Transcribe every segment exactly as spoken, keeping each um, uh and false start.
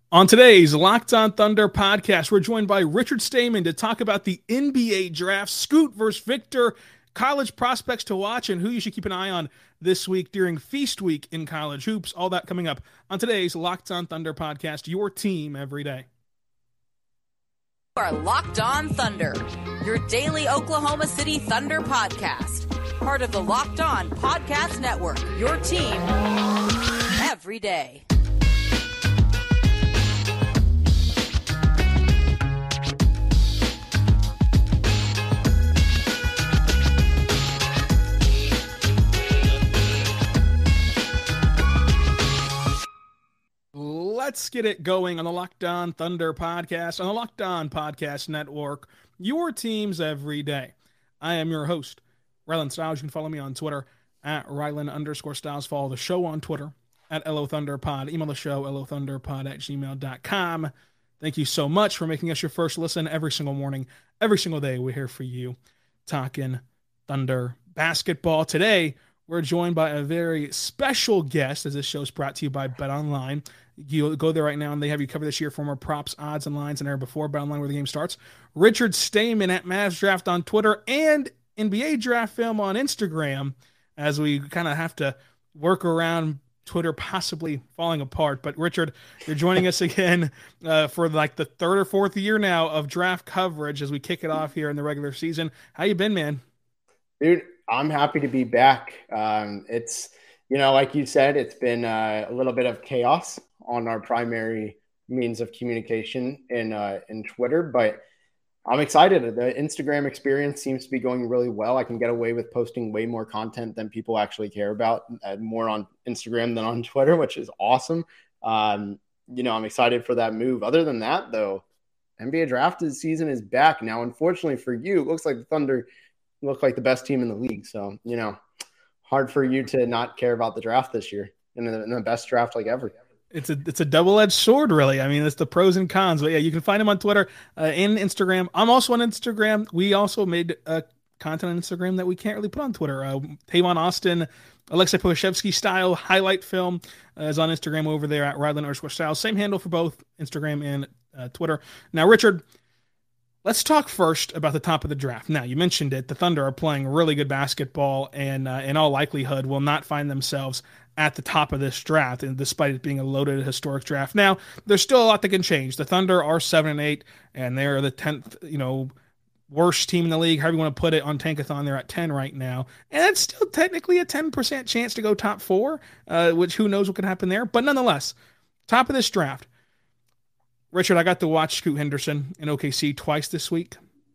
On today's Locked On Thunder podcast, we're joined by Richard Stayman to talk about the N B A draft, Scoot versus Victor, college prospects to watch, and who you should keep an eye on this week during Feast Week in college hoops. All that coming up on today's Locked On Thunder podcast, your team every day. You are Locked On Thunder, your daily Oklahoma City Thunder podcast. Part of the Locked On Podcast Network, your team every day. Let's get it going on the Locked On Thunder podcast, on the Locked On Podcast Network, your teams every day. I am your host, Rylan Stiles. You can follow me on Twitter at Rylan underscore Stiles. Follow the show on Twitter at L O Thunder Pod. Email the show, L O Thunder Pod at gmail dot com. Thank you so much for making us your first listen every single morning, every single day. We're here for you talking Thunder basketball. Today, we're joined by a very special guest, as this show is brought to you by BetOnline. You go there right now, and they have you covered this year for more props, odds, and lines, and there before BetOnline, where the game starts. Richard Stayman at Mavs Draft on Twitter and N B A Draft Film on Instagram, as we kind of have to work around Twitter possibly falling apart. But Richard, you're joining us again uh, for like the third or fourth year now of draft coverage as we kick it off here in the regular season. How you been, man? Dude, I'm happy to be back. Um, it's, you know, like you said, it's been uh, a little bit of chaos on our primary means of communication in uh, in Twitter, but I'm excited. The Instagram experience seems to be going really well. I can get away with posting way more content than people actually care about, uh, more on Instagram than on Twitter, which is awesome. Um, you know, I'm excited for that move. Other than that, though, N B A draft season is back now. Unfortunately for you, it looks like the Thunder look like the best team in the league. So, you know, hard for you to not care about the draft this year, in the, in the best draft like ever. It's a it's a double-edged sword, really. I mean, it's the pros and cons. But yeah, you can find him on Twitter uh, and Instagram. I'm also on Instagram. We also made uh, content on Instagram that we can't really put on Twitter. Uh, Tavon Austin, Alexei Pokusevski style highlight film uh, is on Instagram over there at Rylan underscore Styles. Same handle for both Instagram and uh, Twitter. Now, Richard, let's talk first about the top of the draft. Now, you mentioned it. The Thunder are playing really good basketball and uh, in all likelihood will not find themselves at the top of this draft, and despite it being a loaded historic draft. Now, there's still a lot that can change. The Thunder are seven and eight, and they're the tenth, you know, worst team in the league, however you want to put it. On Tankathon, they're at ten right now, and it's still technically a ten percent chance to go top four, uh, which who knows what could happen there. But nonetheless, top of this draft, Richard, I got to watch Scoot Henderson in O K C twice this week.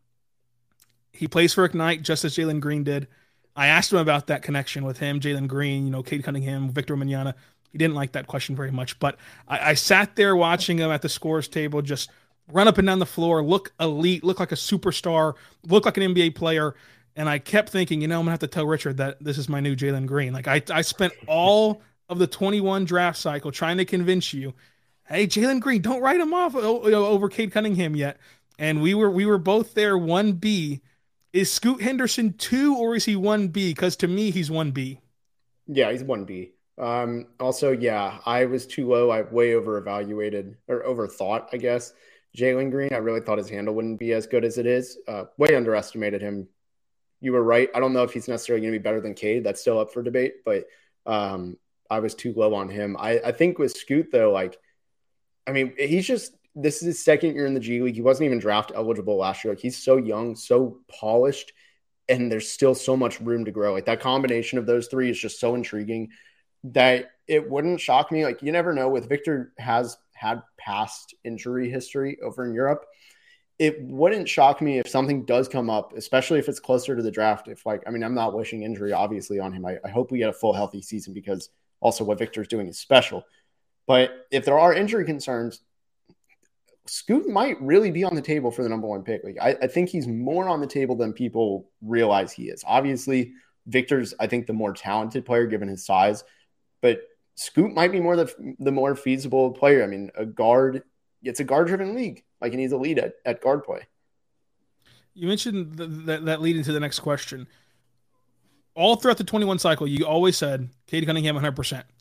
He plays for Ignite just as Jalen Green did. I asked him about that connection with him, Jalen Green, you know, Cade Cunningham, Victor Wembanyama. He didn't like that question very much, but I, I sat there watching him at the scores table, just run up and down the floor, look elite, look like a superstar, look like an N B A player, and I kept thinking, you know, I'm going to have to tell Richard that this is my new Jalen Green. Like, I, I spent all of the twenty-one draft cycle trying to convince you, hey, Jalen Green, don't write him off over Cade Cunningham yet. And we were we were both there, one B. Is Scoot Henderson two or is he one B? Because to me, he's one B. Yeah, he's one B. Um, also, yeah, I was too low. I way over evaluated or overthought, I guess. Jalen Green, I really thought his handle wouldn't be as good as it is. Uh, way underestimated him. You were right. I don't know if he's necessarily going to be better than Cade. That's still up for debate, but um, I was too low on him. I, I think with Scoot, though, like, I mean, he's just, this is his second year in the G League. He wasn't even draft eligible last year. Like, he's so young, so polished, and there's still so much room to grow. Like, that combination of those three is just so intriguing that it wouldn't shock me. Like, you never know. With Victor has had past injury history over in Europe, it wouldn't shock me if something does come up, especially if it's closer to the draft. If, like, I mean, I'm not wishing injury, obviously, on him. I, I hope we get a full healthy season because also what Victor's doing is special. But if there are injury concerns, Scoot might really be on the table for the number one pick. Like, I, I think he's more on the table than people realize he is. Obviously, Victor's, I think, the more talented player given his size, but Scoot might be more the the more feasible player. I mean, a guard, it's a guard-driven league. Like, and he's a lead at, at guard play. You mentioned the, that, that lead into the next question. All throughout the twenty-one cycle, you always said Cade Cunningham one hundred percent.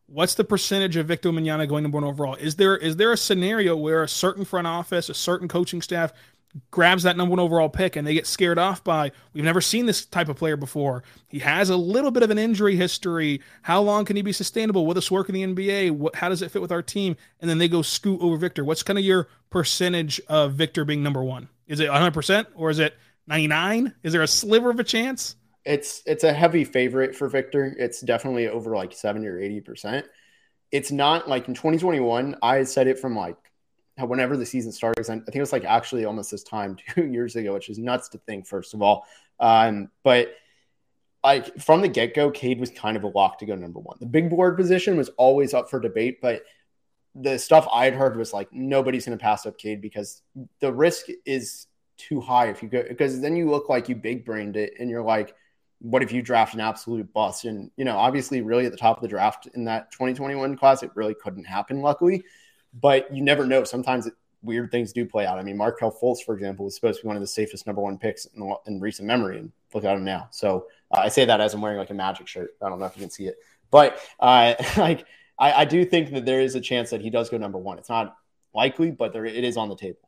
what's the percentage of Victor Wembanyama going number one overall? Is there is there a scenario where a certain front office, a certain coaching staff grabs that number one overall pick and they get scared off by, we've never seen this type of player before. He has a little bit of an injury history. How long can he be sustainable? Will this work in the N B A? What, how does it fit with our team? And then they go scoot over Victor. What's kind of your percentage of Victor being number one? Is it one hundred percent or is it ninety-nine? Is there a sliver of a chance? It's it's a heavy favorite for Victor. It's definitely over like seventy or eighty percent. It's not like in twenty twenty-one, I said it from like whenever the season started. I think it was like actually almost this time two years ago, which is nuts to think, first of all. Um, but like from the get-go, Cade was kind of a lock to go number one. The big board position was always up for debate, but the stuff I had heard was like, nobody's going to pass up Cade because the risk is too high if you go, because then you look like you big brained it and you're like, what if you draft an absolute bust? And, you know, obviously really at the top of the draft in that twenty twenty-one class, it really couldn't happen, luckily, but you never know. Sometimes it, weird things do play out. I mean, Markelle Fultz, for example, was supposed to be one of the safest number one picks in, in recent memory, and look at him now. So uh, I say that as I'm wearing like a Magic shirt. I don't know if you can see it, but uh, like I, I do think that there is a chance that he does go number one. It's not likely, but there it is on the table.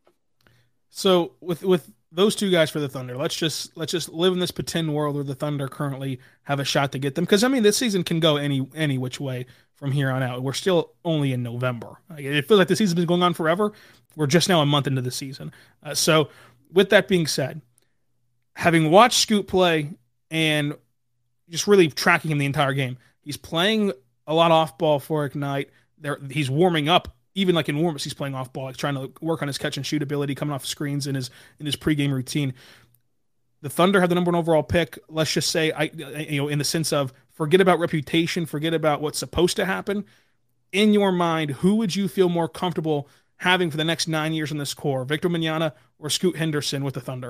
So with with those two guys for the Thunder, let's just let's just live in this pretend world where the Thunder currently have a shot to get them. Because I mean, this season can go any any which way from here on out. We're still only in November. Like, it feels like the season's been going on forever. We're just now a month into the season. Uh, so with that being said, having watched Scoot play and just really tracking him the entire game, he's playing a lot off ball for Ignite. There, he's warming up. Even like in warm-ups, he's playing off ball, like trying to work on his catch and shoot ability, coming off screens in his in his pregame routine. The Thunder have the number one overall pick. Let's just say, I you know, in the sense of forget about reputation, forget about what's supposed to happen. In your mind, who would you feel more comfortable having for the next nine years in this core, Victor Wembanyama or Scoot Henderson with the Thunder?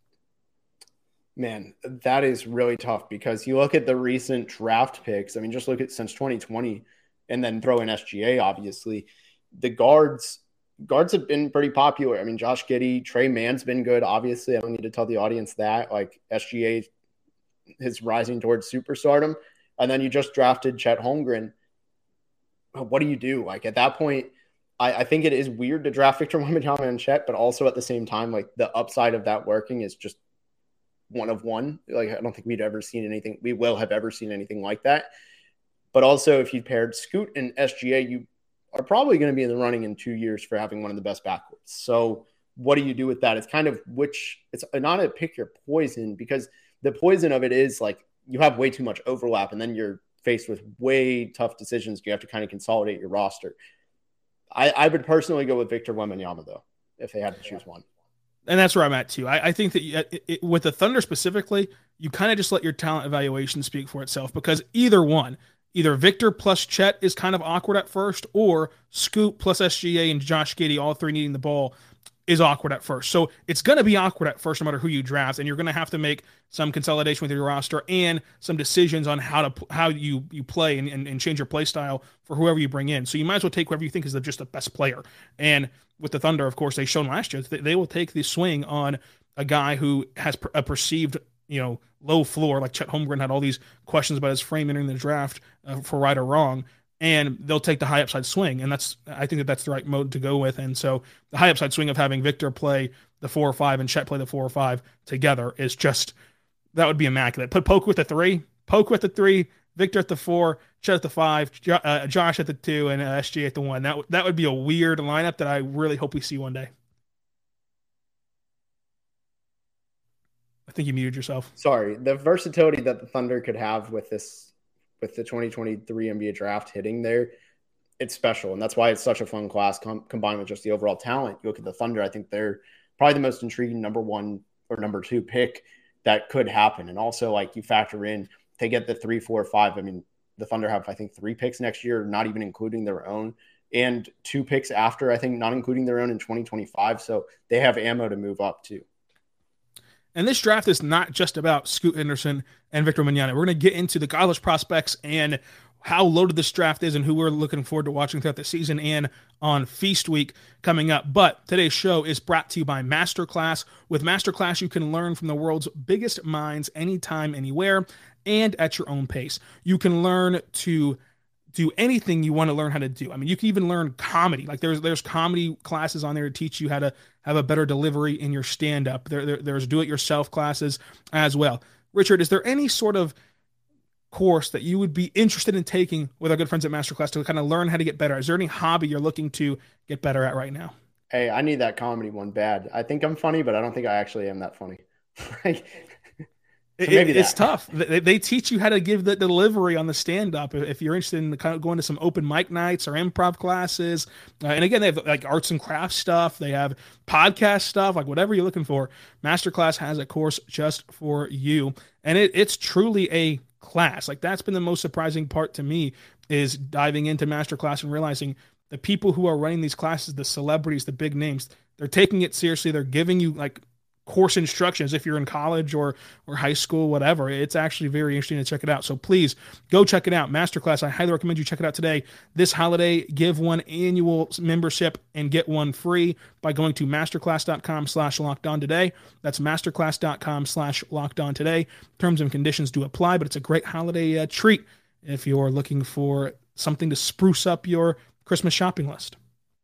Man, that is really tough because you look at the recent draft picks. I mean, just look at since twenty twenty, and then throw in S G A, obviously. The guards guards have been pretty popular. I mean, Josh Giddey, Trey Mann's been good. Obviously, I don't need to tell the audience that. Like, S G A is rising towards superstardom. And then you just drafted Chet Holmgren. What do you do? Like, at that point, I, I think it is weird to draft Victor Wembanyama and Chet, but also at the same time, like, the upside of that working is just one of one. Like, I don't think we'd ever seen anything. We will have ever seen anything like that. But also, if you paired Scoot and S G A, you are probably going to be in the running in two years for having one of the best backcourts. So what do you do with that? It's kind of which it's not a pick your poison, because the poison of it is like you have way too much overlap and then you're faced with way tough decisions. You have to kind of consolidate your roster. I, I would personally go with Victor Wembanyama though, if they had to choose one. And that's where I'm at too. I, I think that it, it, with the Thunder specifically, you kind of just let your talent evaluation speak for itself, because either one, either Victor plus Chet is kind of awkward at first, or Scoot plus S G A and Josh Giddey, all three needing the ball, is awkward at first. So it's going to be awkward at first no matter who you draft, and you're going to have to make some consolidation with your roster and some decisions on how to how you you play and, and, and change your play style for whoever you bring in. So you might as well take whoever you think is the, just the best player. And with the Thunder, of course, they've shown last year that they will take the swing on a guy who has a perceived, you know, low floor, like Chet Holmgren had all these questions about his frame entering the draft uh, for right or wrong, and they'll take the high upside swing. And that's, I think that that's the right mode to go with. And so the high upside swing of having Victor play the four or five and Chet play the four or five together is just, that would be immaculate. Put Poke with the three, Poke with the three, Victor at the four, Chet at the five, jo- uh, Josh at the two, and uh, S G A at the one. That, w- that would be a weird lineup that I really hope we see one day. I think you muted yourself. Sorry. The versatility that the Thunder could have with this, with the twenty twenty-three N B A draft hitting there, it's special. And that's why it's such a fun class com- combined with just the overall talent. You look at the Thunder, I think they're probably the most intriguing number one or number two pick that could happen. And also, like, you factor in, they get the three, four, five. I mean, the Thunder have, I think, three picks next year, not even including their own, and two picks after, I think, not including their own in twenty twenty-five. So they have ammo to move up too. And this draft is not just about Scoot Henderson and Victor Wembanyama. We're going to get into the college prospects and how loaded this draft is and who we're looking forward to watching throughout the season and on Feast Week coming up. But today's show is brought to you by Masterclass. With Masterclass, you can learn from the world's biggest minds anytime, anywhere, and at your own pace. You can learn to do anything you want to learn how to do. I mean, you can even learn comedy. Like there's there's comedy classes on there to teach you how to have a better delivery in your stand-up. There, there there's do-it-yourself classes as well. Richard, is there any sort of course that you would be interested in taking with our good friends at Masterclass to kind of learn how to get better? Is there any hobby you're looking to get better at right now? Hey, I need that comedy one bad. I think I'm funny, but I don't think I actually am that funny. Like, so it, it's tough. They, they teach you how to give the delivery on the stand-up. If you're interested in kind of going to some open mic nights or improv classes, uh, and again, they have like arts and crafts stuff. They have podcast stuff, like whatever you're looking for. Masterclass has a course just for you, and it, it's truly a class. Like that's been the most surprising part to me, is diving into Masterclass and realizing the people who are running these classes, the celebrities, the big names, they're taking it seriously. They're giving you like course instructions if you're in college or or high school, whatever. It's actually very interesting to check it out. So please go check it out. Masterclass, I highly recommend you check it out today. This holiday, give one annual membership and get one free by going to masterclass.com slash locked on today. That's masterclass.com slash locked on today. Terms and conditions do apply, but it's a great holiday uh, treat if you're looking for something to spruce up your Christmas shopping list.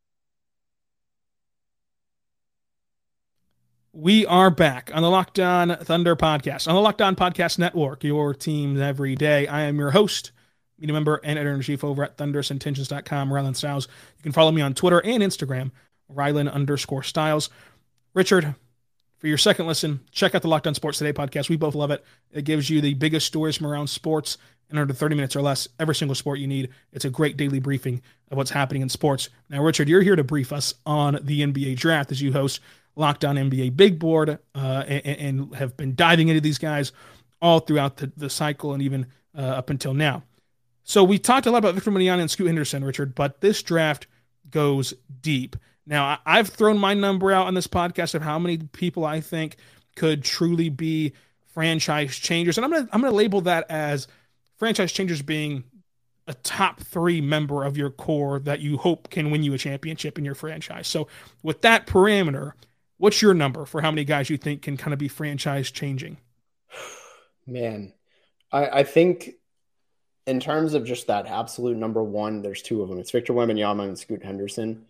We are back on the Locked On Thunder podcast, on the Locked On Podcast Network, your team every day. I am your host, media member, and editor-in-chief over at thunderous intentions dot com, Rylan Stiles. You can follow me on Twitter and Instagram, Rylan underscore Stiles. Richard, for your second listen, check out the Locked On Sports Today podcast. We both love it. It gives you the biggest stories from around sports in under thirty minutes or less, every single sport you need. It's a great daily briefing of what's happening in sports. Now, Richard, you're here to brief us on the N B A draft as you host Locked On N B A Big Board, uh, and, and have been diving into these guys all throughout the, the cycle and even uh, up until now. So we talked a lot about Victor Wembanyama and Scoot Henderson, Richard, but this draft goes deep. Now, I've thrown my number out on this podcast of how many people I think could truly be franchise changers, and I'm gonna I'm gonna label that as franchise changers being a top three member of your core that you hope can win you a championship in your franchise. So with that parameter, what's your number for how many guys you think can kind of be franchise changing? Man, I, I think in terms of just that absolute number one, there's two of them. It's Victor Wembanyama and Scoot Henderson.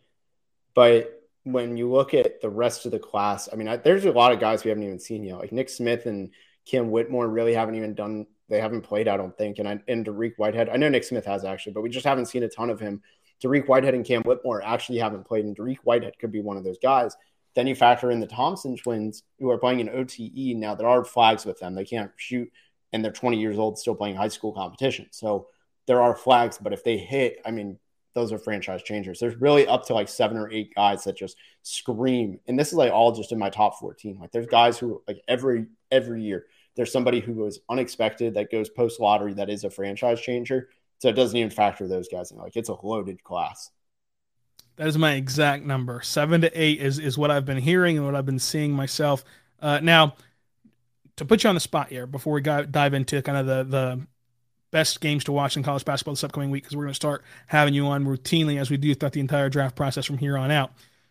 But when you look at the rest of the class, I mean, I, there's a lot of guys we haven't even seen yet. Like Nick Smith and Cam Whitmore really haven't even done, they haven't played, I don't think. And, I, and Dariq Whitehead, I know Nick Smith has actually, but we just haven't seen a ton of him. Dariq Whitehead and Cam Whitmore actually haven't played, and Dariq Whitehead could be one of those guys. Then you factor in the Thompson twins who are playing in O T E. Now there are flags with them. They can't shoot, and they're twenty years old still playing high school competition. So there are flags, but if they hit, I mean, those are franchise changers. There's really up to like seven or eight guys that just scream. And this is like all just in my top fourteen. Like there's guys who like every, every year, there's somebody who was unexpected that goes post lottery that is a franchise changer. So it doesn't even factor those guys in. Like it's a loaded class. That is my exact number. Seven to eight is, is what I've been hearing and what I've been seeing myself. Uh, now, to put you on the spot here before we got, dive into kind of the, the best games to watch in college basketball this upcoming week, because we're going to start having you on routinely as we do throughout the entire draft process from here on out.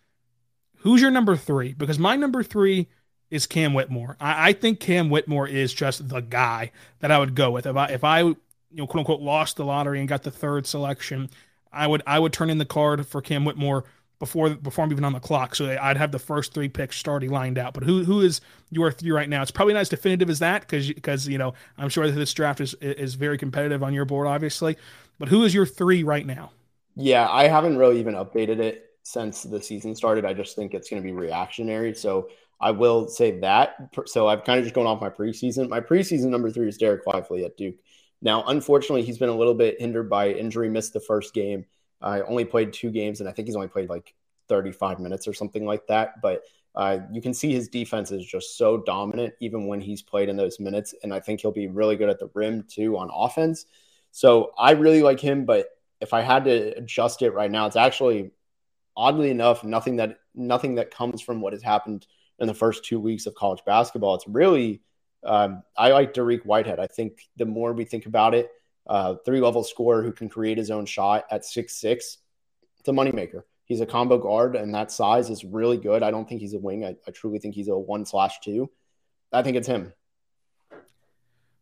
Who's your number three? Because my number three is Cam Whitmore. I, I think Cam Whitmore is just the guy that I would go with. If I, if I, you know, quote unquote, lost the lottery and got the third selection, I would I would turn in the card for Cam Whitmore before before I'm even on the clock. So I'd have the first three picks starting lined out. But who who is your three right now? It's probably not as definitive as that because because you know I'm sure that this draft is is very competitive on your board, obviously. But who is your three right now? Yeah, I haven't really even updated it since the season started. I just think it's going to be reactionary. So I will say that. So I've kind of just gone off my preseason. My preseason number three is Derek Lively at Duke. Now, unfortunately, he's been a little bit hindered by injury, missed the first game. I uh, only played two games, and I think he's only played like thirty-five minutes or something like that. But uh, you can see his defense is just so dominant even when he's played in those minutes, and I think he'll be really good at the rim too on offense. So I really like him, but if I had to adjust it right now, it's actually, oddly enough, nothing that nothing that comes from what has happened in the first two weeks of college basketball. It's really Um, I like Dariq Whitehead. I think the more we think about it, uh, three-level scorer who can create his own shot at six six, it's a moneymaker. He's a combo guard, and that size is really good. I don't think he's a wing. I, I truly think he's a one slash two. I think it's him.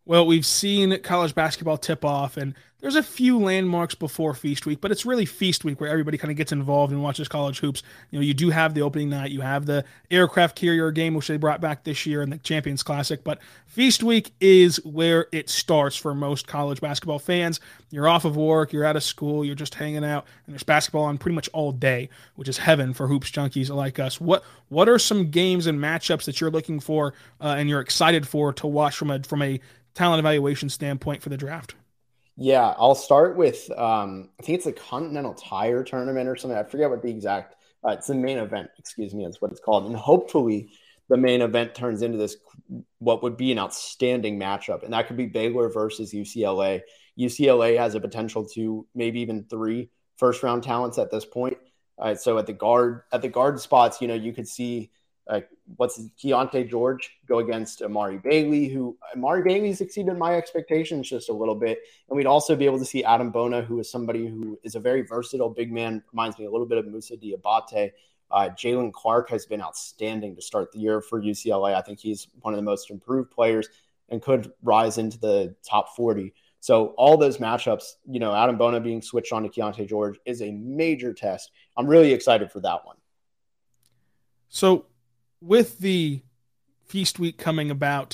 Well, we've seen college basketball tip off, and there's a few landmarks before Feast Week, but it's really Feast Week where everybody kind of gets involved and watches college hoops. You know, you do have the opening night, you have the aircraft carrier game, which they brought back this year, and the Champions Classic, but Feast Week is where it starts for most college basketball fans. You're off of work, you're out of school, you're just hanging out, and there's basketball on pretty much all day, which is heaven for hoops junkies like us. What what are some games and matchups that you're looking for uh, and you're excited for to watch from a from a talent evaluation standpoint for the draft? Yeah, I'll start with, um, I think it's the Continental Tire Tournament or something. I forget what the exact, uh, it's the main event, excuse me, is what it's called. And hopefully the main event turns into this, what would be an outstanding matchup. And that could be Baylor versus U C L A. U C L A has a potential to maybe even three first round talents at this point. Uh, so at the guard, at the guard spots, you know, you could see Uh, what's Keontae George go against Amari Bailey, who Amari Bailey's exceeded my expectations just a little bit. And we'd also be able to see Adam Bona, who is somebody who is a very versatile big man, reminds me a little bit of Moussa Diabate. Uh, Jalen Clark has been outstanding to start the year for U C L A. I think he's one of the most improved players and could rise into the top forty. So all those matchups, you know, Adam Bona being switched on to Keontae George is a major test. I'm really excited for that one. So with the Feast Week coming about,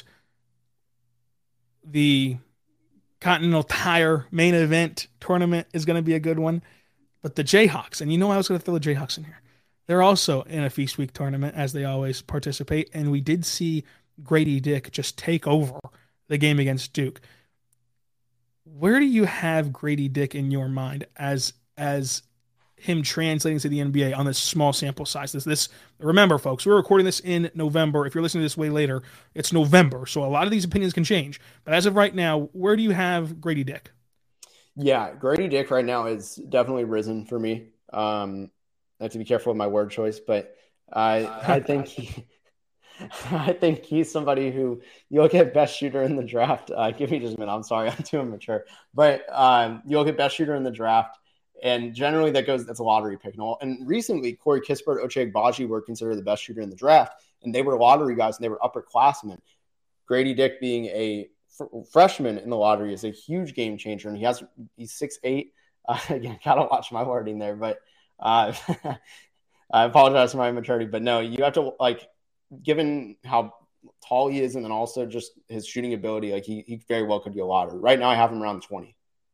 the Continental Tire main event tournament is going to be a good one. But the Jayhawks, and you know I was going to throw the Jayhawks in here, they're also in a Feast Week tournament, as they always participate. And we did see Grady Dick just take over the game against Duke. Where do you have Grady Dick in your mind as as him translating to the N B A on this small sample size? This, this, remember, folks, we're recording this in November. If you're listening to this way later, it's November, so a lot of these opinions can change. But as of right now, where do you have Grady Dick? Yeah, Grady Dick right now is definitely risen for me. Um, I have to be careful with my word choice, but I I think he, I think he's somebody who you look at best shooter in the draft. Uh, give me just a minute. I'm sorry, I'm too immature. But um, you look at best shooter in the draft. And generally that goes, that's a lottery pick. And, all, and recently Corey Kispert, Ochai Agbaji were considered the best shooter in the draft, and they were lottery guys and they were upperclassmen. Grady Dick being a f- freshman in the lottery is a huge game changer. And he has, he's six eight. Uh, again, got to watch my wording there, but uh, I apologize for my immaturity, but no, you have to, like, given how tall he is and then also just his shooting ability, like he, he very well could be a lottery. Right now I have him around twenty.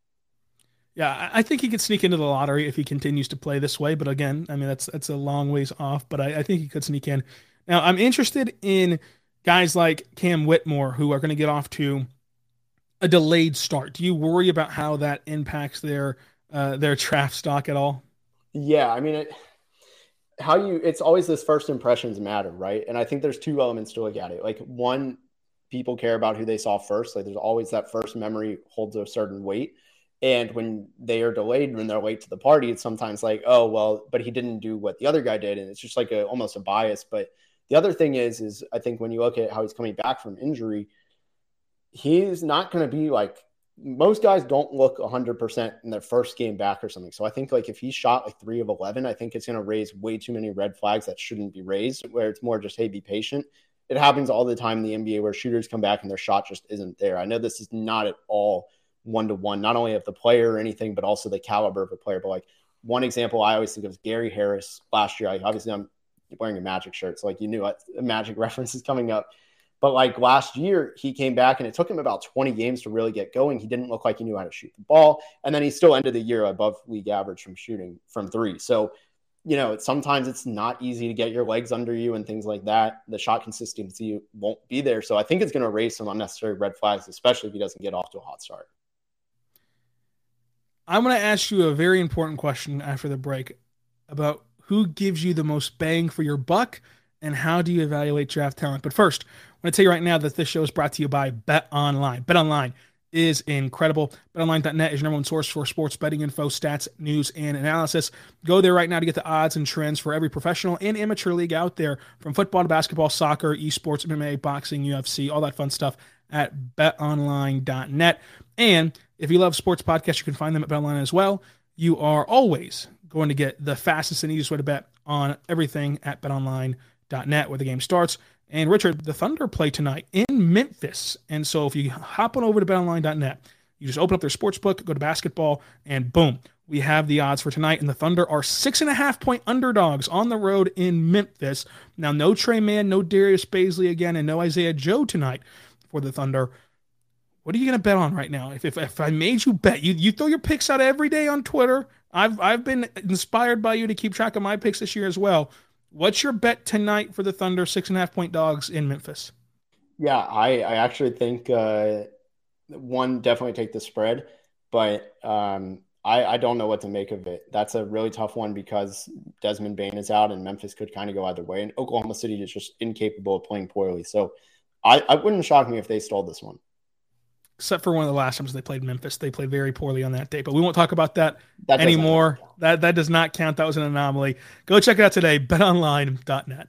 Yeah, I think he could sneak into the lottery if he continues to play this way. But again, I mean, that's that's a long ways off, but I, I think he could sneak in. Now, I'm interested in guys like Cam Whitmore, who are going to get off to a delayed start. Do you worry about how that impacts their uh, their draft stock at all? Yeah, I mean, it, how you it's always this first impressions matter, right? And I think there's two elements to look at it. Like, one, people care about who they saw first. Like, there's always that first memory holds a certain weight. And when they are delayed, when they're late to the party, it's sometimes like, oh, well, but he didn't do what the other guy did. And it's just like a, almost a bias. But the other thing is, is I think when you look at how he's coming back from injury, he's not going to be like, most guys don't look one hundred percent in their first game back or something. So I think like if he shot like three of eleven, I think it's going to raise way too many red flags that shouldn't be raised, where it's more just, hey, be patient. It happens all the time in the N B A where shooters come back and their shot just isn't there. I know this is not at all one-to-one, not only of the player or anything, but also the caliber of a player. But like one example I always think of is Gary Harris last year. Like, obviously I'm wearing a Magic shirt, so like you knew a Magic reference is coming up. But like last year, he came back and it took him about twenty games to really get going. He didn't look like he knew how to shoot the ball. And then he still ended the year above league average from shooting from three. So, you know, sometimes it's not easy to get your legs under you and things like that. The shot consistency won't be there. So I think it's going to raise some unnecessary red flags, especially if he doesn't get off to a hot start. I'm going to ask you a very important question after the break about who gives you the most bang for your buck and how do you evaluate draft talent. But first, I want to tell you right now that this show is brought to you by BetOnline. BetOnline is incredible. Bet Online dot net is your number one source for sports betting info, stats, news, and analysis. Go there right now to get the odds and trends for every professional and amateur league out there, from football to basketball, soccer, esports, M M A, boxing, U F C, all that fun stuff at Bet Online dot net. And if you love sports podcasts, you can find them at BetOnline as well. You are always going to get the fastest and easiest way to bet on everything at Bet Online dot net, where the game starts And Richard, the Thunder play tonight in Memphis. And so if you hop on over to bet online dot net, you just open up their sports book, go to basketball, and boom, we have the odds for tonight. And the Thunder are six and a half point underdogs on the road in Memphis. Now, no Trey Mann, no Darius Baisley again, and no Isaiah Joe tonight for the Thunder. What are you going to bet on right now? If, if if I made you bet, you you throw your picks out every day on Twitter. I've I've been inspired by you to keep track of my picks this year as well. What's your bet tonight for the Thunder, six and a half point dogs in Memphis? Yeah, I, I actually think uh, one, definitely take the spread, but um, I, I don't know what to make of it. That's a really tough one because Desmond Bane is out and Memphis could kind of go either way. And Oklahoma City is just incapable of playing poorly. So I, I wouldn't shock me if they stole this one. Except for one of the last times they played Memphis. They played very poorly on that day, but we won't talk about that, that anymore. That that does not count. That was an anomaly. Go check it out today, bet online dot net.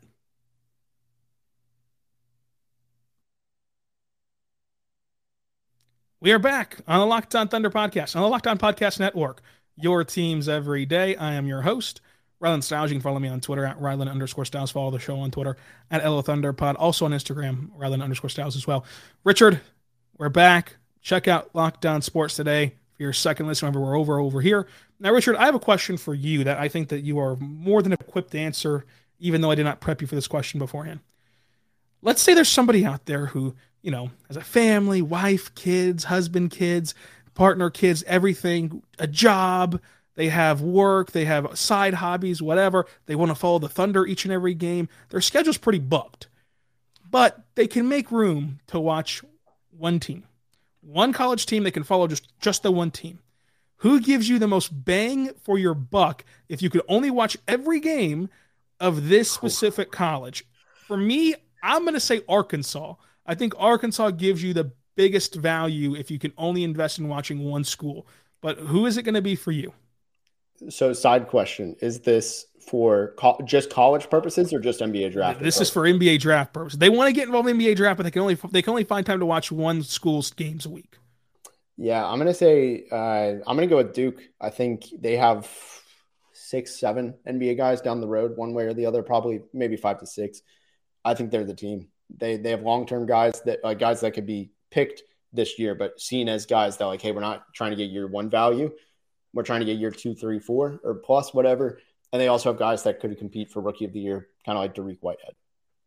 We are back on the Locked On Thunder podcast, on the Locked On Podcast Network, your teams every day. I am your host, Rylan Stiles. You can follow me on Twitter at Rylan underscore Stiles. Follow the show on Twitter at L O Thunder Pod. Also on Instagram, Rylan underscore Stiles as well. Richard, we're back. Check out Locked On Sports today for your second listen. Remember, we're over over here. Now, Richard, I have a question for you that I think that you are more than equipped to answer, even though I did not prep you for this question beforehand. Let's say there's somebody out there who, you know, has a family, wife, kids, husband, kids, partner, kids, everything, a job. They have work. They have side hobbies, whatever. They want to follow the Thunder each and every game. Their schedule's pretty booked, but they can make room to watch one team. One college team they can follow, just, just the one team. Who gives you the most bang for your buck if you could only watch every game of this specific college? For me, I'm going to say Arkansas. I think Arkansas gives you the biggest value if you can only invest in watching one school. But who is it going to be for you? So side question, is this for co- just college purposes or just N B A draft? This is for N B A draft purposes. They want to get involved in N B A draft, but they can only they can only find time to watch one school's games a week. Yeah, I'm going to say uh, I'm going to go with Duke. I think they have six, seven N B A guys down the road, one way or the other, probably maybe five to six. I think they're the team. They they have long-term guys that uh, guys that could be picked this year, but seen as guys that like, hey, we're not trying to get year one value. We're trying to get year two, three, four, or plus whatever. And they also have guys that could compete for Rookie of the Year, kind of like Dariq Whitehead.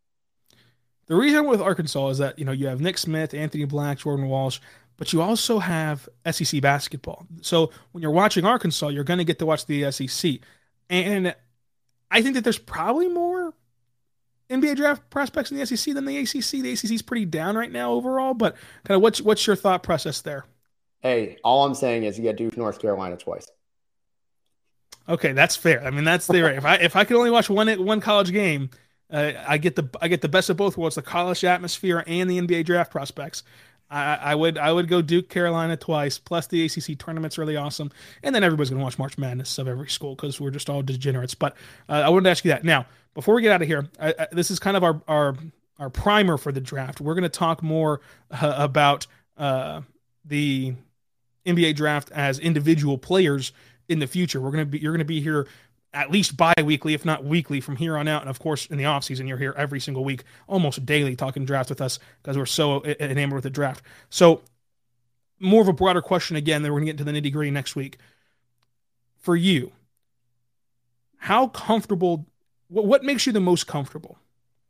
The reason with Arkansas is that, you know, you have Nick Smith, Anthony Black, Jordan Walsh, but you also have S E C basketball. So when you're watching Arkansas, you're going to get to watch the S E C. And I think that there's probably more N B A draft prospects in the S E C than the A C C. The A C C is pretty down right now overall, but kind of what's what's your thought process there? Hey, all I'm saying is you got Duke, North Carolina twice. Okay, that's fair. I mean, that's the if I if I could only watch one one college game, uh, I get the I get the best of both worlds: the college atmosphere and the N B A draft prospects. I, I would I would go Duke, Carolina twice, plus the A C C tournament's really awesome, and then everybody's gonna watch March Madness of every school because we're just all degenerates. But uh, I wanted to ask you that now before we get out of here. I, I, this is kind of our our our primer for the draft. We're gonna talk more uh, about uh, the N B A draft as individual players in the future. We're going to be, you're going to be here at least bi-weekly, if not weekly from here on out. And of course, in the off season, you're here every single week, almost daily talking draft with us because we're so enamored with the draft. So more of a broader question again, then we're going to get into the nitty gritty next week. For you, how comfortable, what, what makes you the most comfortable?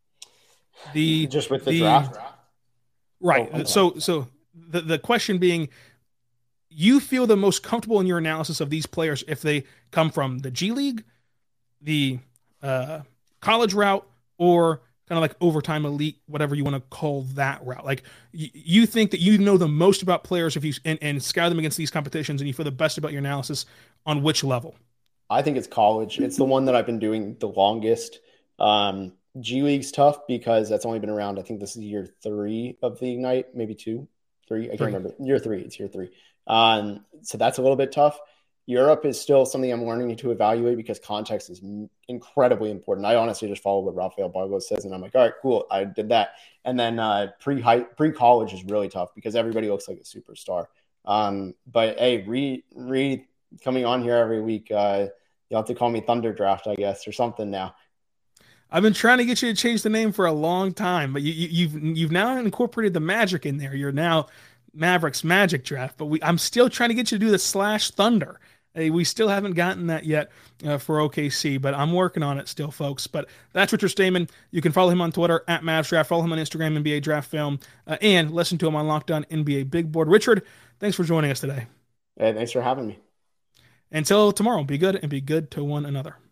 The just with the, the draft. Right. Oh, so, so the, the question being, you feel the most comfortable in your analysis of these players if they come from the G League, the uh, college route, or kind of like overtime elite, whatever you want to call that route. Like y- you think that you know the most about players if you and, and scout them against these competitions, and you feel the best about your analysis on which level? I think it's college. It's the one that I've been doing the longest. Um, G League's tough because that's only been around. I think this is year three of the Ignite, maybe two, three. I can't three. remember. Year three. It's year three. Um, so that's a little bit tough. Europe is still something I'm learning to evaluate because context is incredibly important. I honestly just follow what Rafael Bargos says, and I'm like, all right, cool, I did that. And then uh, pre pre college is really tough because everybody looks like a superstar. Um, but hey, Reed, Reed coming on here every week, uh, you'll have to call me Thunder Draft, I guess, or something now. I've been trying to get you to change the name for a long time, but you, you, you've you've now incorporated the magic in there. You're now Mavericks Magic Draft, but we I'm still trying to get you to do the slash Thunder. Hey, we still haven't gotten that yet uh, for O K C, but I'm working on it still, folks. But that's Richard Stayman. You can follow him on Twitter at Mavs Draft. Follow him on Instagram, N B A Draft Film, uh, and listen to him on Locked On N B A Big Board. Richard, thanks for joining us today. Hey, thanks for having me. Until tomorrow, be good and be good to one another.